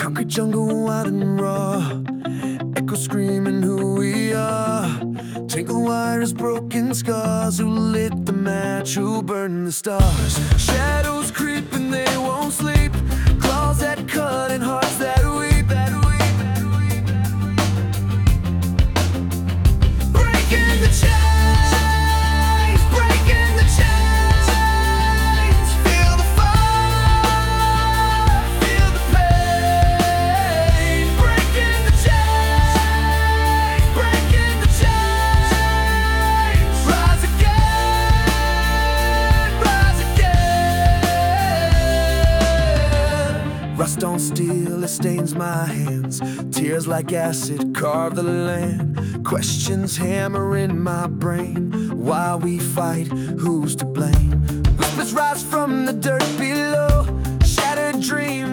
Concrete jungle wild and raw, echo screaming who we are. Tangled wires, broken scars. Who lit the match? Who burned the stars? Shadows creeping, they won't sleep. Claws that cut and hearts that weep. Breaking the chains, breaking the chains. Feel the fire, feel the pain. Breaking the chains, breaking the chains. Rise again, rise again. Rust on steel, it stains my hands. Tears like acid carve the land. Questions hammer in my brain. Why we fight, who's to blame? Whispers rise from the dirt below. Shattered dreams